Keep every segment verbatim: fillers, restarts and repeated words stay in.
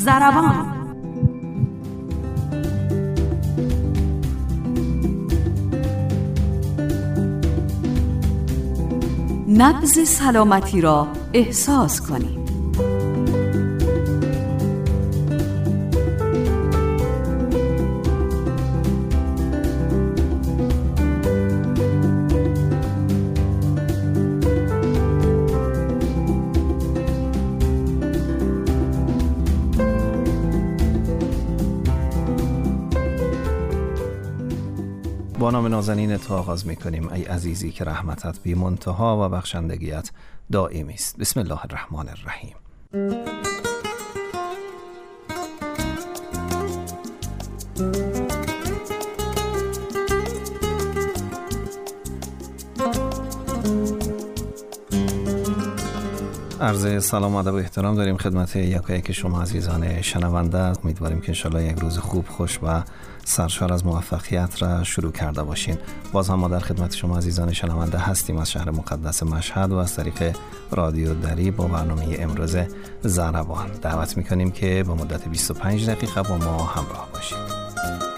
ضربان. نبض سلامتی را احساس کنید. با نام نازنین تو آغاز می‌کنیم ای عزیزی که رحمتت بی منتها و بخشندگیت دائمی است. بسم الله الرحمن الرحیم. عرض سلام و ادب و احترام داریم خدمت یکایک شما عزیزان شنونده. امیدواریم که انشالله یک روز خوب، خوش و سرشار از موفقیت را شروع کرده باشین. باز هم ما در خدمت شما عزیزان شنونده هستیم از شهر مقدس مشهد و از طریق رادیو دری با برنامه امروز ضربان. دعوت میکنیم که با مدت بیست و پنج دقیقه با ما همراه باشید.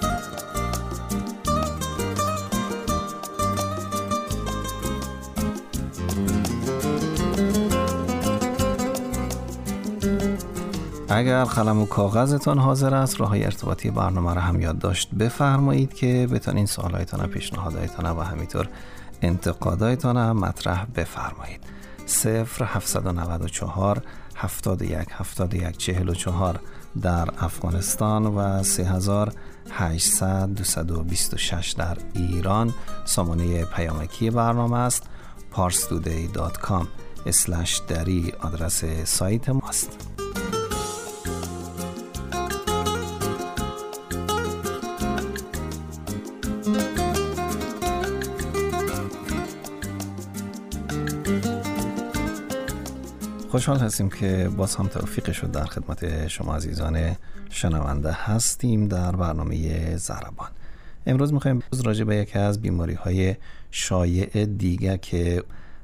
اگر قلم و کاغذتان حاضر است، راه‌های ارتباطی برنامه را هم یادداشت بفرمایید که بتونین سوالایتان، پیشنهاداتان و همینطور انتقاداتان هم مطرح بفرمایید. صفر هفتصد و نود و چهار هفتاد و یک هفتاد و یک چهل و چهار در افغانستان و سه هزار و هشتصد دویست و بیست و شش در ایران سامانه پیامکی برنامه است. پارس تودی دات کام اسلش دری آدرس سایت ماست. خوشحال هستیم که باز هم توفیق شد در خدمت شما عزیزان شنونده هستیم در برنامه ضربان. امروز میخوایم راجع به یکی از بیماری‌های شایع دیگه که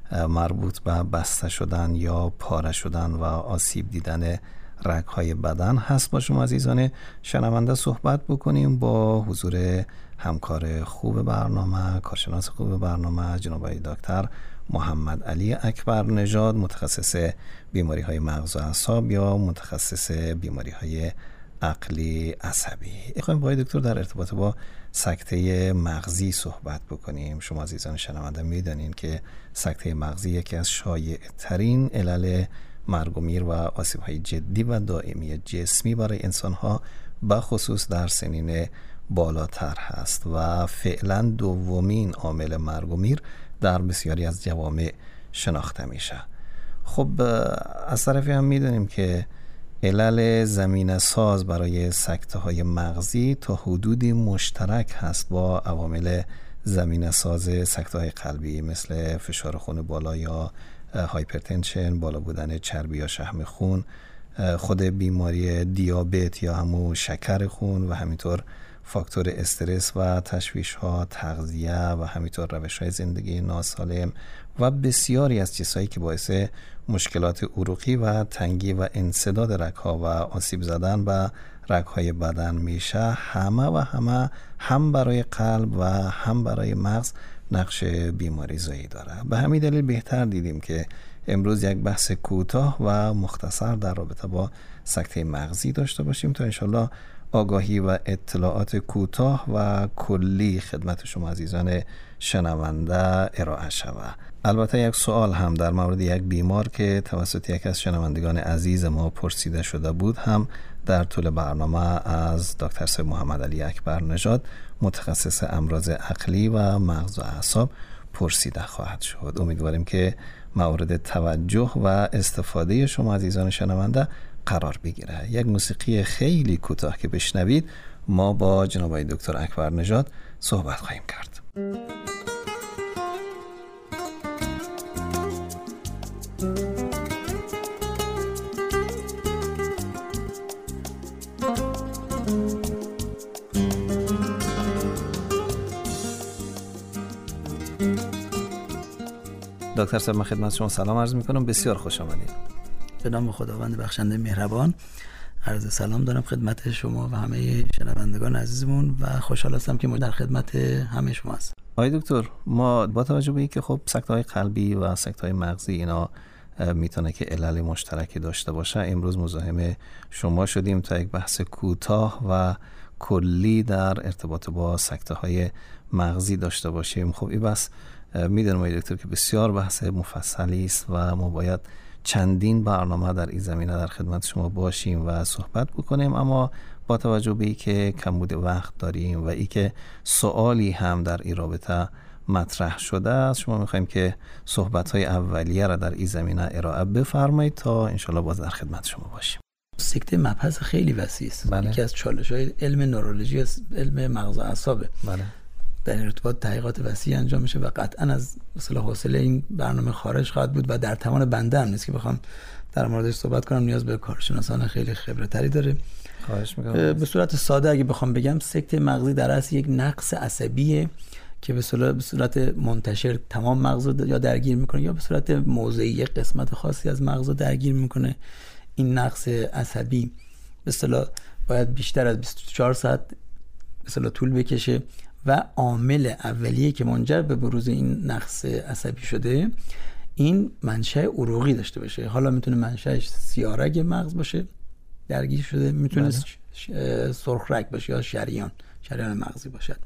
مربوط به بسته شدن یا پاره شدن و آسیب دیدن رگ‌های بدن هست با شما عزیزان شنونده صحبت بکنیم با حضور همکار خوب برنامه، کارشناس خوب برنامه جناب دکتر محمد علی اکبر نژاد، متخصص بیماری های مغز و اعصاب یا متخصص بیماری های عقلی عصبی. میخوایم با دکتر در ارتباط با سکته مغزی صحبت بکنیم. شما عزیزان شنونده میدانین که سکته مغزی یکی از شایع ترین علل مرگ و میر و آسیب های جدی و دائمی جسمی برای انسان ها به خصوص در سنین بالاتر هست و فعلا دومین عامل مرگ و میر در بسیاری از جوامع شناخته میشه. خب از طرفی هم میدونیم که علل زمینه ساز برای سکته های مغزی تا حدودی مشترک هست با عوامل زمینه ساز سکته های قلبی مثل فشار خون بالا یا هایپرتنشن، بالا بودن چربی یا شحم خون، خود بیماری دیابت یا همون شکر خون و همینطور فاکتور استرس و تشویش ها، تغذیه و همینطور روش های زندگی ناسالم و بسیاری از چیزهایی که باعث مشکلات عروقی و تنگی و انسداد رگ‌ها و آسیب زدن به رگ‌های بدن میشه. همه و همه هم برای قلب و هم برای مغز نقش بیماری زایی داره. به همین دلیل بهتر دیدیم که امروز یک بحث کوتاه و مختصر در رابطه با سکته مغزی داشته باشیم تا انشالله آگاهی و اطلاعات کوتاه و کلی خدمت شما عزیزان شنونده ارائه شود. البته یک سوال هم در مورد یک بیمار که توسط یک از شنوندگان عزیز ما پرسیده شده بود هم در طول برنامه از دکتر صاحب محمد علی اکبر نژاد، متخصص امراض عقلی و مغز و اعصاب پرسیده خواهد شد. امیدواریم که مورد توجه و استفاده شما عزیزان شنونده قرار بگیره. یک موسیقی خیلی کوتاه که بشنوید ما با جناب دکتر اکبر نژاد صحبت خواهیم کرد. دکتر صاحب من خدمت شما سلام عرض میکنم، بسیار خوش آمدید. به نام خداوند بخشنده مهربان. عرض سلام دارم خدمت شما و همه شنوندگان عزیزمون و خوشحال هستم که ما در خدمت همه شما هستیم. آقای دکتر، ما با توجه به اینکه خب سکته‌های قلبی و سکته‌های مغزی اینا میتونه که علل مشترکی داشته باشه، امروز مزاحم شما شدیم تا یک بحث کوتاه و کلی در ارتباط با سکته‌های مغزی داشته باشیم. خب این بحث میدونم آقای دکتر که بسیار بحث مفصلی است و ما باید چندین برنامه در این زمینه در خدمت شما باشیم و صحبت بکنیم، اما با توجه به اینکه کمبود وقت داریم و اینکه سوالی هم در این رابطه مطرح شده است، شما میخوایم که صحبت‌های اولیه را در این زمینه ارائه بفرمایید تا انشالله باز در خدمت شما باشیم. سکته مبحث خیلی وسیع است. بله. یکی از چالش‌های علم نورولوژی، علم مغز و اعصاب. بله. در این ارتباط تحقیقات وسیع انجام میشه و قطعا از مثلا حوصله این برنامه خارج خواهد بود و در توان بنده هم نیست که بخوام در موردش صحبت کنم، نیاز به کارشناسان خیلی خبره‌تری داره. خواهش می‌کنم. به صورت ساده اگه بخوام بگم، سکته مغزی در اصل یک نقص عصبیه که به صورت به صورت منتشر تمام مغز رو یا درگیر میکنه یا به صورت موضعی یک قسمت خاصی از مغز رو درگیر میکنه. این نقص عصبی به اصطلاح باید بیشتر از بیست و چهار ساعت به اصطلاح طول بکشه و عامل اولیه که منجر به بروز این نقص عصبی شده این منشأ عروقی داشته باشه. حالا میتونه منشأش سیارگ مغز باشه درگیر شده، میتونه بله. سرخ رگ باشه یا شریان شریان مغزی باشد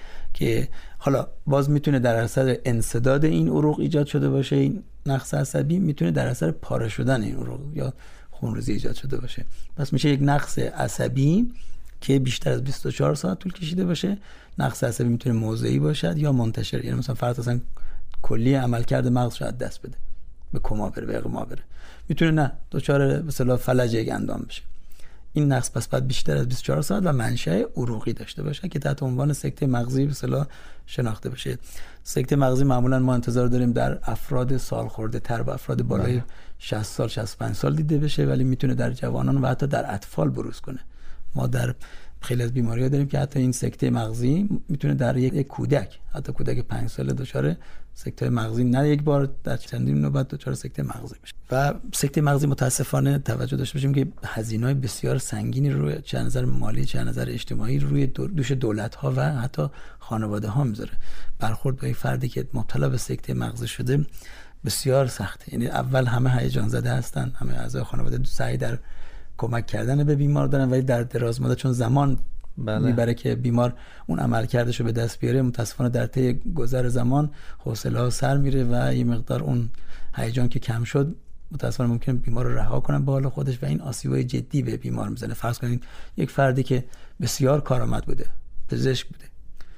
که حالا باز میتونه در اثر انسداد این عروق ایجاد شده باشه. این نقص عصبی میتونه در اثر پاره شدن این عروق یا خونریزی ایجاد شده باشه. پس میشه یک نقص عصبی که بیشتر از بیست و چهار ساعت طول کشیده باشه. نقص عصبی میتونه موضعی باشد یا منتشر، یعنی مثلا فرد اصلا کلی عملکرد مغز شاید دست بده، به کما بره، به اغما بره. میتونه نه دچار به اصطلاح فلج یک اندام بشه. این نقص پس بعد بیشتر از بیست و چهار ساعت و منشأ عروقی داشته باشه که تحت عنوان سکته مغزی به اصطلاح شناخته بشه. سکته مغزی معمولا ما انتظار داریم در افراد سالخورده تر و افراد بالای شصت سال شصت و پنج سال دیده بشه، ولی میتونه در جوانان و حتی در اطفال بروز کنه. ما در خیلی از بیماری‌ها داریم که حتی این سکته مغزی میتونه در یک کودک، حتی کودک پنج ساله دچار سکته مغزی، نه یک بار، در چندین نوبت دچار سکته مغزی میشه. و سکته مغزی متاسفانه توجه داشته باشیم که هزینه‌های بسیار سنگینی روی چه نظر مالی چه نظر اجتماعی روی دوش دولت‌ها و حتی خانواده‌ها میذاره. برخورد با یک فردی که مبتلا به سکته مغزی شده بسیار سخته. یعنی اول همه هیجان زده هستن، همه اعضای خانواده سعی در کمک کردن به بیمار دارن، ولی در دراز مدت چون زمان بله. میبره که بیمار اون عملکردشو به دست بیاره، متاسفانه در طی گذر زمان حوصله‌ها سر میره و یه مقدار اون هیجان که کم شد متاسفانه ممکنه بیمار رو رها کنن به حال خودش و این آسیب‌های جدی به بیمار میزنه. فرض کنید یک فردی که بسیار کارآمد بوده، پزشک بوده،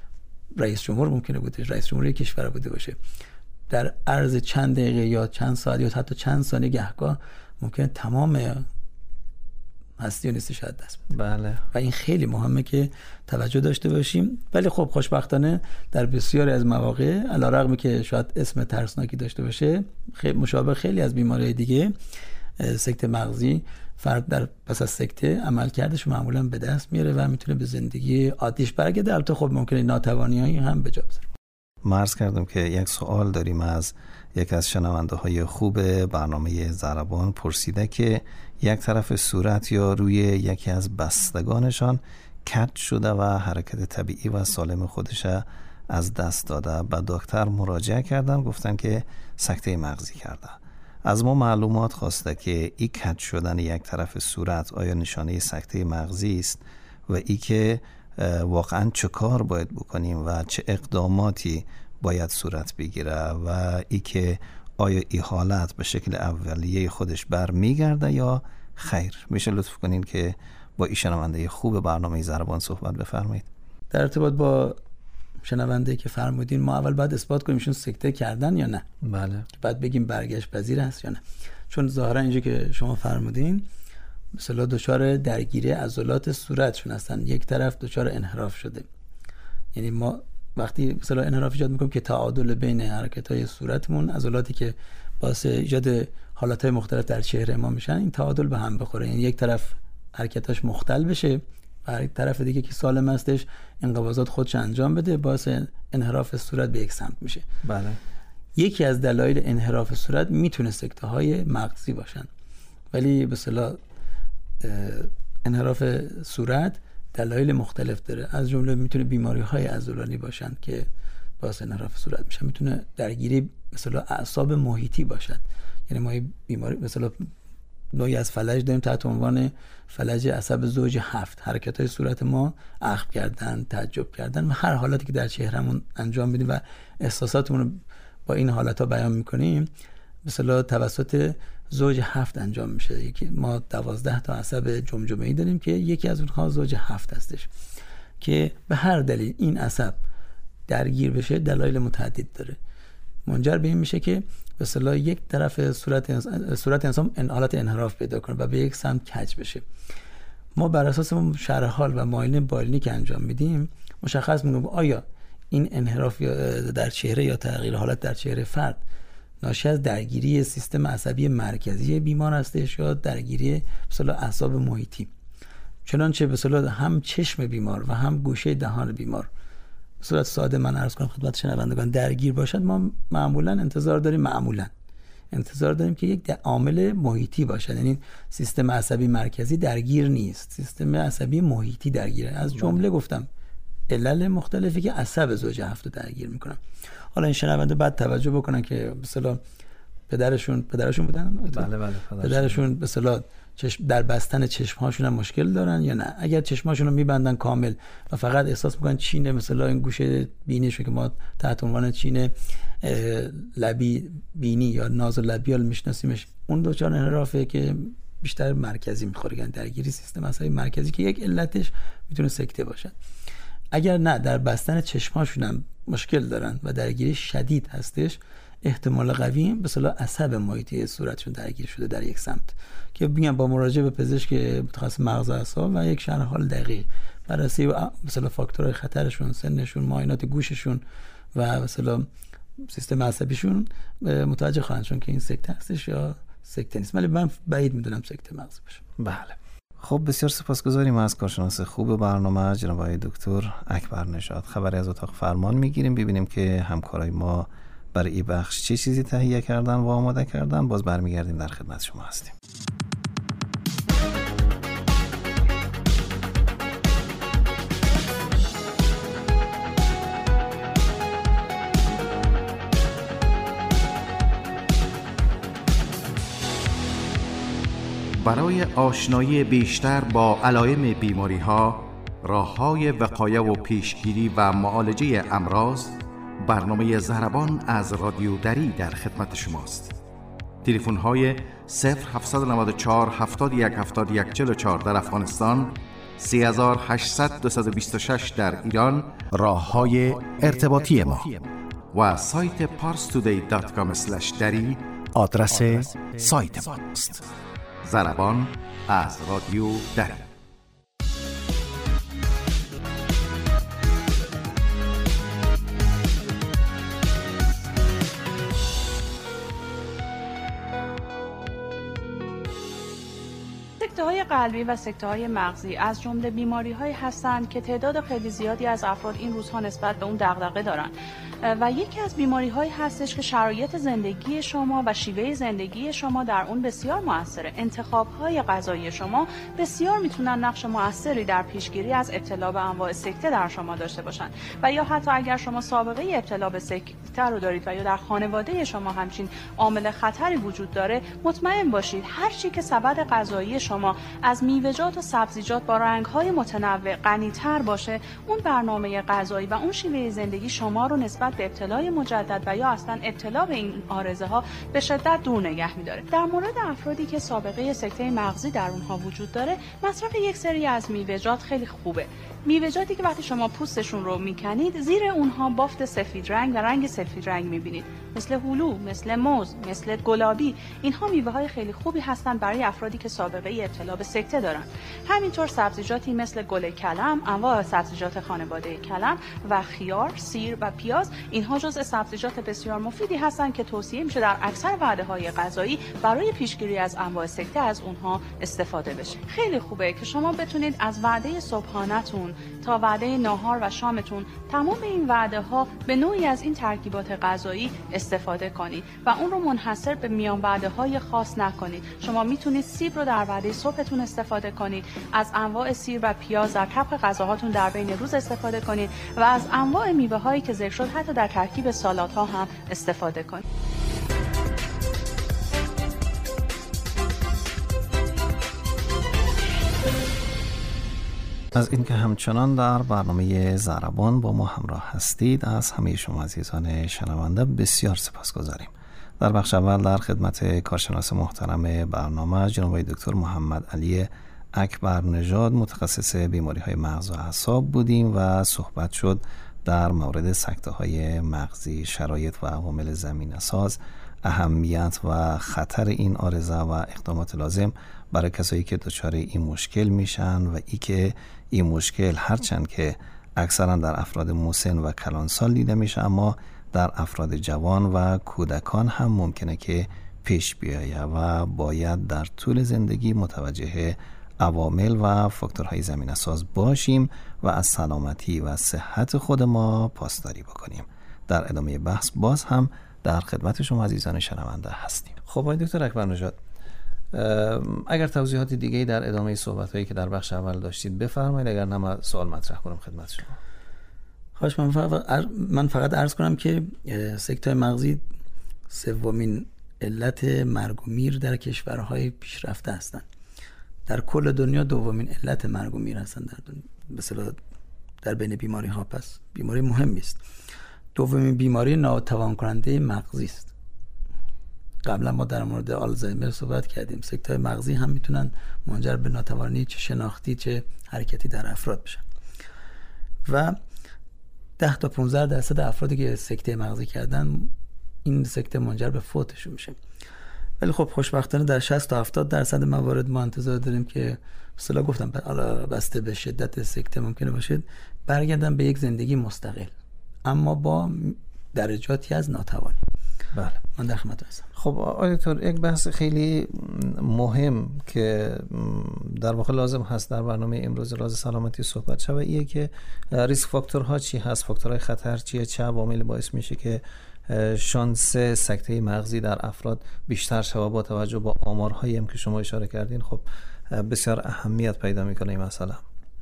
رئیس جمهور ممکنه بوده، رئیس جمهوری کشور بوده باشه، در عرض چند دقیقه یا چند ساعت یا حتی چند ثانیه گهگاه ممکنه تمام هستی و نیستش از دست بده. بله. و این خیلی مهمه که توجه داشته باشیم. ولی خب خوشبختانه در بسیاری از مواقع علیرغم که شاید اسم ترسناکی داشته باشه، خیلی مشابه خیلی از بیماری‌های دیگه، سکته مغزی، فرد در پس از سکته عملکردش معمولا به دست میاره و میتونه به زندگی عادیش برگرده. البته خب ممکنه ناتوانی‌هایی هم به جا بذاره. مرز کردم که یک سوال داریم از یک از شنونده های خوب برنامه ضربان، پرسیده که یک طرف صورت یا روی یکی از بستگانشان کج شده و حرکت طبیعی و سالم خودش از دست داده. به دکتر مراجعه کردن، گفتن که سکته مغزی کرده. از ما معلومات خواسته که این کج شدن یک طرف صورت آیا نشانه سکته مغزی است و ای که واقعا چه کار باید بکنیم و چه اقداماتی باید صورت بگیره و ای که آیا این حالت به شکل اولیه خودش برمیگرده یا خیر. میشه لطف کنین که با این شنونده خوب برنامه ضربان صحبت بفرمایید؟ در ارتباط با شنونده که فرمودین، ما اول باید اثبات کنیم ایشون سکته کردن یا نه. بله. بعد بگیم برگشت پذیر هست یا نه. چون ظاهرا اینجا که شما فرمودین مثلا دچار درگیری عضلات صورتشون هستن، یک طرف دچار انحراف شده. یعنی ما وقتی مثلا انحراف ایجاد میکنیم که تعادل بین حرکت‌های صورتمون، عضلاتی که باعث ایجاد حالت‌های مختلف در چهره ما میشن، این تعادل به هم بخوره. یعنی یک طرف حرکتاش مختل بشه و یک طرف دیگه که سالم هستش انقباضات خودش انجام بده، باعث انحراف صورت به یک سمت میشه. بله. یکی از دلایل انحراف صورت میتونه سکته‌های مغزی باشن، ولی به اصطلاح انحراف صورت دلایل مختلف داره، از جمله میتونه بیماری‌های عضلانی باشند که باعث انحراف صورت میشن، میتونه درگیری مثلا اعصاب محیطی باشد، یعنی ما بیماری مثلا نوعی از فلج داریم تحت عنوان فلج عصب زوج هفت، حرکت‌های صورت ما اخم کردن، تعجب کردن و هر حالتی که در چهرهمون انجام میدیم و احساساتمون رو با این حالت‌ها بیان میکنیم مثلا توسط زوج هفت انجام میشه. یکی ما دوازده تا عصب جمجمه‌ای داریم که یکی از اونها زوج هفت هستش که به هر دلیل این عصب درگیر بشه دلایل متعدد داره، منجر به این میشه که به اصطلاح یک طرف صورت انسان صورت انسان ان حالت انحراف پیدا کنه و به یک سمت کج بشه. ما بر اساس شرح حال و معاینه بالینی که انجام میدیم مشخص میکنیم آیا این انحراف در چهره یا تغییر حالت در چهره فرد ناشی از درگیری سیستم عصبی مرکزی بیمار هستش یا درگیری مثلا اعصاب محیطی. چنانچه مثلا هم چشم بیمار و هم گوشه دهان بیمار به صورت ساده من عرض کنم خدمت شنوندگان درگیر باشد، ما معمولا انتظار داریم معمولا انتظار داریم که یک عامل محیطی باشد، یعنی سیستم عصبی مرکزی درگیر نیست، سیستم عصبی محیطی درگیره. از جمله گفتم علل مختلفی که عصب زوج هفت رو درگیر میکنن. حالا این شنونده بعد توجه بکنن که مثلا پدرشون پدرشون بودن، بله بله پدرشون به اصطلاح چشم در بستن چشم‌هاشون هم مشکل دارن یا نه. اگر چشم‌هاشون رو میبندن کامل و فقط احساس میکنن چین مثلا این گوشه بینیشون که ما تحت عنوان چین لبی بینی یا نازولبیال میشناسیمش، اون دوچار انحرافه که بیشتر مرکزی میخوره، یعنی درگیری سیستم عصبی مرکزی که یک علتش میتونه سکته باشد. اگر نه در بستن چشم‌هاشون هم مشکل دارن و درگیری شدید هستش، احتمال قوی به اصطلاح عصب محیطی صورتشون درگیر شده در یک سمت که میگم با مراجعه به پزشک متخصص مغز و اعصاب و یک شرح حال دقیق بررسی مثلا فاکتورهای خطرشون، سنشون، معاینات گوششون و مثلا سیستم عصبیشون متوجه خواهند شدن که این سکته هستش یا سکته نیست. ولی من بعید میدونم سکته مغزی باشه. بله. خب بسیار سپاسگزاریم از کارشناس خوب برنامه جناب آقای دکتر اکبر نژاد. خبری از اتاق فرمان میگیریم ببینیم که همکارای ما برای این بخش چه چیزی تهیه کردن و آماده کردن. باز برمیگردیم در خدمت شما هستیم. برای آشنایی بیشتر با علائم بیماری‌ها، راه‌های وقایه و پیشگیری و معالجه امراض، برنامه ضربان از رادیو دری در خدمت شماست. تلفن‌های صفر هفت نه چهار هفتاد و یک هفتاد و یک چهل و چهار در افغانستان، سه هشت صفر صفر دو دو شش در ایران، راه‌های ارتباطی ما و سایت پارس تودی دات کام اسلش دری آدرس سایت ماست. ضربان از رادیو دری. سکته‌های قلبی و سکته‌های مغزی از جمله بیماری‌هایی هستند که تعداد خیلی زیادی از افراد این روزها نسبت به اون دغدغه دارن و یکی از بیماری‌هایی هستش که شرایط زندگی شما و شیوه زندگی شما در اون بسیار موثره. انتخاب‌های غذایی شما بسیار میتونن نقش موثری در پیشگیری از ابتلا به انواع سکته در شما داشته باشن و یا حتی اگر شما سابقه ابتلا به سکته رو دارید و یا در خانواده شما همچین عامل خطری وجود داره، مطمئن باشید هر چی که سبد غذایی شما از میوه‌جات و سبزیجات با رنگ‌های متنوع غنی‌تر باشه، اون برنامه غذایی و اون شیوه زندگی شما رو نسبت به ابتلای مجدد و یا اصلا ابتلا به این عارضه ها به شدت دور نگه می‌داره. در مورد افرادی که سابقه سکته مغزی در اونها وجود داره، مصرف یک سری از میوه‌جات خیلی خوبه. میوه‌جاتی که وقتی شما پوستشون رو میکنید زیر اونها بافت سفید رنگ و رنگ سفید رنگ میبینید، مثل هلو، مثل موز، مثل گلابی. اینها میوه‌های خیلی خوبی هستند برای افرادی که سابقه ابتلا به سکته دارن. همینطور سبزیجاتی مثل گل کلم، انواع سبزیجات خانواده کلم و خیار، سیر و پیاز، اینها جزء سبزیجات بسیار مفیدی هستند که توصیه میشه در اکثر وعده‌های غذایی برای پیشگیری از انواع سکته از اونها استفاده بشه. خیلی خوبه که شما بتونید از وعده صبحانه‌تون تا وعده ناهار و شامتون تمام این وعده ها به نوعی از این ترکیبات غذایی استفاده کنید و اون رو منحصر به میان وعده های خاص نکنید. شما میتونید سیب رو در وعده صبحتون استفاده کنید، از انواع سیر و پیاز در طبق غذاهاتون در بین روز استفاده کنید و از انواع میوه هایی که ذکر شد حتی در ترکیب سالاد ها هم استفاده کنید. از اینکه همچنان در برنامه ضربان با ما همراه هستید از همه شما عزیزان شنونده بسیار سپاسگزاریم. در بخش اول در خدمت کارشناس محترم برنامه جناب دکتر محمد علی اکبر نژاد متخصص بیماری های مغز و اعصاب بودیم و صحبت شد در مورد سکته های مغزی، شرایط و عوامل زمینه‌ساز، اهمیت و خطر این عارضه و اقدامات لازم برای کسایی که دچار این مشکل میشن و ای که این مشکل هرچند که اکثرا در افراد مسن و کلانسال دیده میشه اما در افراد جوان و کودکان هم ممکنه که پیش بیایه و باید در طول زندگی متوجه عوامل و فاکتورهای زمینه‌ساز باشیم و از سلامتی و صحت خود ما پاسداری بکنیم. در ادامه بحث باز هم در خدمت شما عزیزان شنونده هستیم. خب آقای دکتر اکبر نژاد، اگر توضیحات دیگه‌ای در ادامه صحبت‌هایی که در بخش اول داشتید بفرمایید، اگر نه سوال مطرح کنم خدمت شما. خواهش من فقط من فقط عرض کنم که سکته مغزی سومین علت مرگ و میر در کشورهای پیشرفته هستند. در کل دنیا دومین علت مرگ و میر هستند در دنیا. به اصطلاح در بین بیماری ها پس بیماری مهمی است. دومین بیماری ناتوان کننده مغزی است. قبلا ما در مورد آلزایمر صحبت کردیم. سکته مغزی هم میتونن منجر به ناتوانی چه شناختی چه حرکتی در افراد بشن. و ده تا پانزده درصد افرادی که سکته مغزی کردن این سکته منجر به فوتشون میشه. ولی خب خوشبختانه در شصت تا هفتاد درصد موارد ما انتظار داریم که اصلا گفتم حالا بسته به شدت سکته ممکنه باشه برگردن به یک زندگی مستقل اما با درجاتی از ناتوانی. بله من در خدمت هستم. خب آقای دکتر، یک بحث خیلی مهم که در واقع لازم هست در برنامه امروز راز سلامتی صحبت شود ایه که ریسک فاکتورها چی هست، فاکتورهای خطر چیه، چه عواملی باعث میشه که شانس سکته مغزی در افراد بیشتر شود با توجه با آمارهایی هم که شما اشاره کردین. خب بسیار اهمیت پیدا میکنه این مسئله.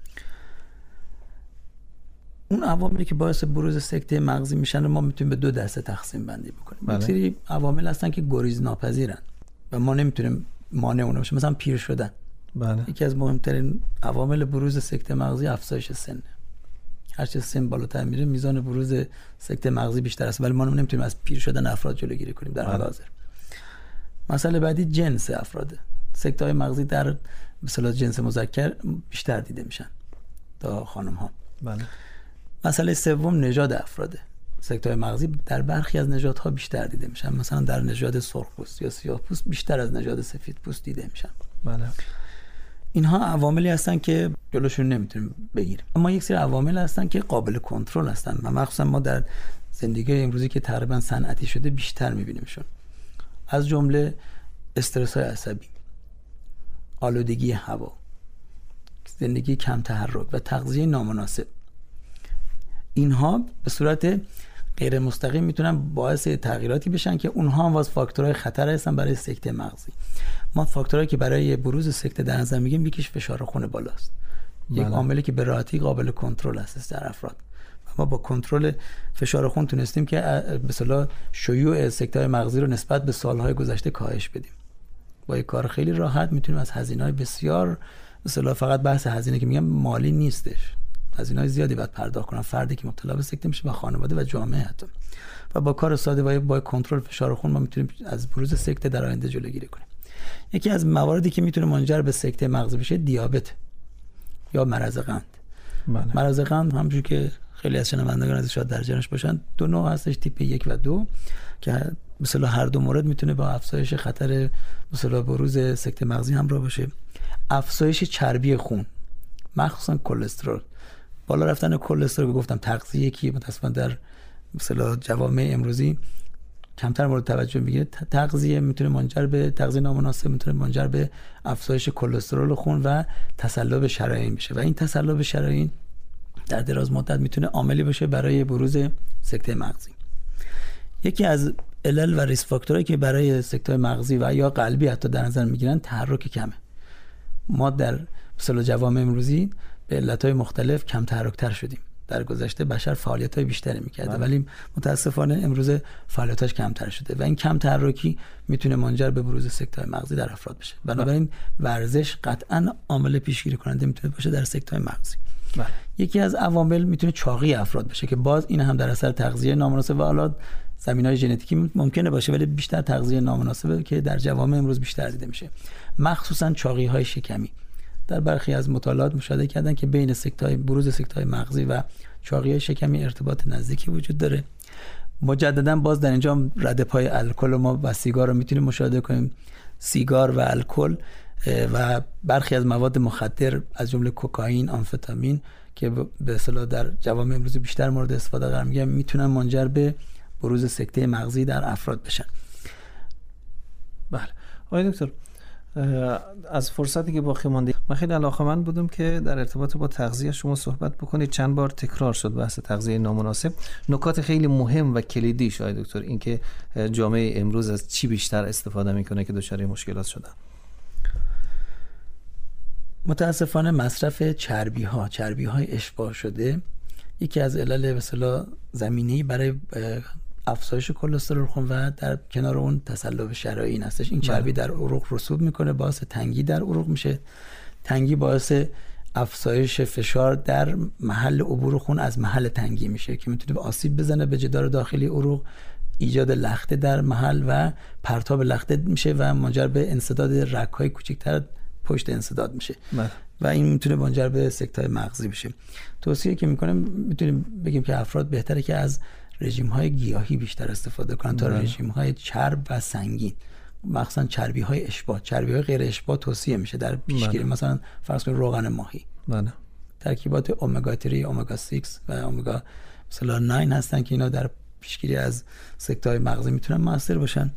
اون عواملی که باعث بروز سکته مغزی میشن رو ما میتونیم به دو دسته تقسیم بندی بکنیم. بله. یک سری عوامل هستن که گریز ناپذیرن و ما نمیتونیم مانع اون بشیم، مثلا پیر شدن. بله. یکی از مهمترین عوامل بروز سکته مغزی افزایش سنه. هر چه سن بالاتر میره میزان بروز سکته مغزی بیشتر است، ولی ما نمیتونیم از پیر شدن افراد جلوگیری کنیم در حال حاضر. مسئله بعدی جنس افراده. سکته های مغزی در به اصطلاح جنس مذکر بیشتر دیده میشن تا خانم ها. بله. مسئله سوم نژاد افراده. سکته های مغزی در برخی از نژادها بیشتر دیده میشن، مثلا در نژاد سرخپوست یا سیاه‌پوست بیشتر از نژاد سفیدپوست دیده میشن. بله. اینها عواملی هستن که جلوشون نمیتونیم بگیریم، اما یک سری عوامل هستن که قابل کنترل هستن و مخصوصا ما در زندگی امروزی که تقریبا صنعتی شده بیشتر میبینیمشون. از جمله استرس های عصبی، آلودگی هوا، زندگی کم تحرک و تغذیه نامناسب. اینها به صورت غیر مستقیم میتونن باعث تغییراتی بشن که اونها هم واس فاکتورهای خطر هستن برای سکته مغزی. ما فاکتورهایی که برای بروز سکته در نظر میگیم یکیش فشار خون بالاست. بله. یک عاملی که به راحتی قابل کنترل هست در افراد. و ما با کنترل فشار خون تونستیم که به اصطلاح شیوع سکته مغزی رو نسبت به سالهای گذشته کاهش بدیم. با یک کار خیلی راحت میتونیم از هزینه‌های بسیار به اصطلاح، فقط بحث هزینه که میگم مالی نیستش، هزینه‌های زیادی باید پرداخت کنن فردی که مبتلا به سکته میشه و خانواده و جامعه حتی. و با کار ساده و با کنترل فشار خون ما میتونیم از بروز سکته در آینده جلوگیری کنیم. یکی از مواردی که میتونه منجر به سکته مغزی بشه دیابت یا مرض قند. بله. مرض قند همونجوری که خیلی از شنوندگان از شاید در جریانش باشن دو نوع هستش، تیپ یک و دو، که مثلا هر دو مورد میتونه با افزایش خطر مثلا بروز سکته مغزی همراه باشه. افزایش چربی خون، مخصوصا کلسترول. بالا رفتن کلسترول گفتم تغذیه که متأسفانه در مثلا جوامع امروزی کمتر مورد توجه میگیره. تغذیه میتونه منجر به تغذیه نامناسب میتونه منجر به افزایش کلسترول خون و تصلب شرایین بشه و این تصلب شرایین در دراز مدت میتونه عاملی باشه برای بروز سکته مغزی. یکی از علل و ریسک فاکتورهایی که برای سکته مغزی و یا قلبی حتی در نظر میگیرن تحرک کمه. ما در مثلا جوامع امروزی به علتهای مختلف کم تحرک‌تر شدیم. در گذشته بشر فعالیت‌های بیشتری می‌کرده ولی متاسفانه امروز فعالیتاش کمتر شده و این کم تحرکی میتونه منجر به بروز سکته مغزی در افراد بشه. بنابراین ورزش قطعاً عامل پیشگیری کننده میتونه باشه در سکته مغزی. بله. یکی از عوامل میتونه چاقی افراد باشه که باز این هم در اثر تغذیه نامناسب و حالا زمینه‌های ژنتیکی ممکنه باشه ولی بیشتر تغذیه نامناسبه که در جوامع امروز بیشتر دیده میشه، مخصوصاً چاقی‌های شکمی. در برخی از مطالعات مشاهده کردن که بین سکته‌های بروز سکته‌های مغزی و چاقی‌های شکمی ارتباط نزدیکی وجود داره. مجددا باز در اینجا رد پای الکل ما و سیگار رو میتونیم مشاهده کنیم. سیگار و الکل و برخی از مواد مخدر از جمله کوکائین، آمفتامین که به اصطلاح در جوامع امروز بیشتر مورد استفاده قرار میگیرن میتونن منجر به بروز سکته مغزی در افراد بشن. بله آقای دکتر، از فرصتی که باقی مونده من خیلی علاقه‌مند بودم که در ارتباط با تغذیه شما صحبت بکنید. چند بار تکرار شد بحث تغذیه نامناسب. نکات خیلی مهم و کلیدی آقای دکتر این که جامعه امروز از چی بیشتر استفاده میکنه که دچار مشکلات شدن؟ متاسفانه مصرف چربی ها چربی های اشباع شده یکی از علل به اصطلاح زمینه‌ای برای افزایش کلسترول خون و در کنار اون تصلب شرایین هستش. این چربی در عروق رسوب میکنه، باعث تنگی در عروق میشه. تنگی باعث افزایش فشار در محل عبور خون از محل تنگی میشه که میتونه آسیب بزنه به جدار داخلی عروق، ایجاد لخته در محل و پرتاب لخته میشه و منجر به انسداد رگ‌های کوچکتر پشت انسداد میشه مد. و این میتونه منجر به سکته مغزی بشه. توصیه که میکنم میتونیم بگیم که افراد بهتره که از رژیم های گیاهی بیشتر استفاده کنن تا رژیم های چرب و سنگین، مخصوصا چربی های اشباع. چربی های غیر اشباع توصیه میشه در پیشگیری، مثلا فرض کنید روغن ماهی. بله. ترکیبات امگا سه، امگا شش و امگا مثلا نه هستن که اینا در پیشگیری از سکته های مغزی میتونن موثر باشن.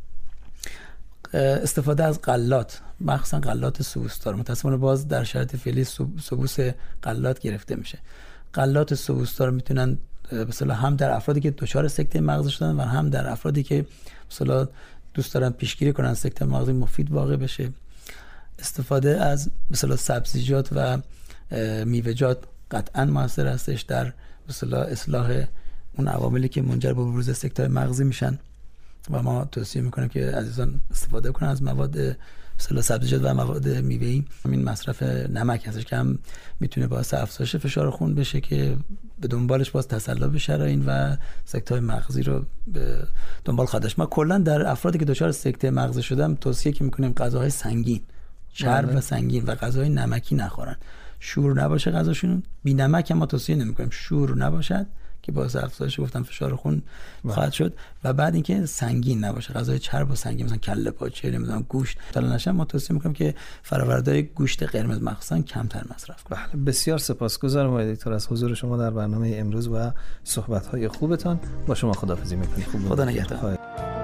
استفاده از غلات، مخصوصا غلات سبوسدار، متأسفانه باز در شرایط فعلی سبوس غلات گرفته میشه. غلات سبوسدار میتونن مثلا هم در افرادی که دچار سکته مغزی شدن و هم در افرادی که مثلا دوست دارن پیشگیری کنن سکته مغزی مفید واقع بشه. استفاده از مثلا سبزیجات و میوه‌جات قطعاً موثر هستش در مثلا اصلاح اون عواملی که منجر به بروز سکته مغزی میشن و ما توصیه میکنیم که عزیزان استفاده کنن از مواد مثلا سبزیجات و مواد میوه‌ای. همین مصرف نمک هستش که هم میتونه باعث افزایش فشار خون بشه که به دنبالش باز تصلب شرايين و سکته مغزی رو به دنبال خواهد. ما کلا در افرادی که دچار سکته مغزی شدن توصیه که میکنیم غذاهای سنگین، چرب و سنگین و غذاهای نمکی نخورن. شور نباشه غذاشون، بی نمک هم ما توصیه نمیکنیم. شور نباشد که باعث افزایش گفتم فشار خون خواهد شد و بعد اینکه سنگین نباشه، غذای چرب و سنگین مثلا کله پاچه، نمیدونم گوشت طلا نشه. ما توصیه میکنیم که فرآوردهای گوشت قرمز مخصوصا کمتر مصرف کنیم. بله، بسیار سپاسگزارم آقای دکتر از حضور شما در برنامه امروز و صحبت‌های خوبتان. با شما خداحافظی میکنیم. خوب خدا نگهدار.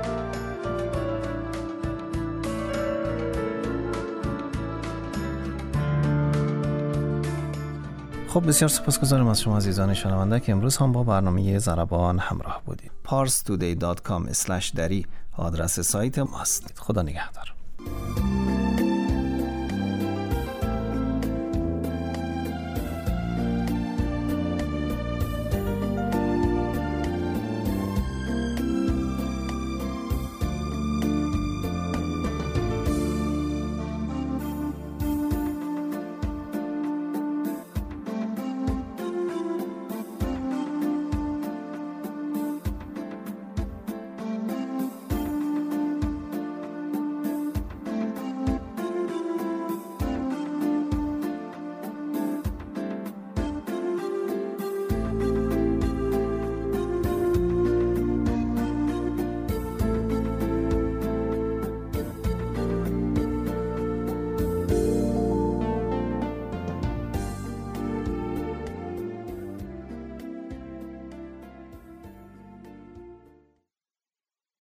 خب بسیار سپاسگزارم از شما عزیزان شنونده که امروز هم با برنامه ضربان همراه بودید. پارس تودی دات کام اسلش دری آدرس سایت ماست. خدا نگهدار.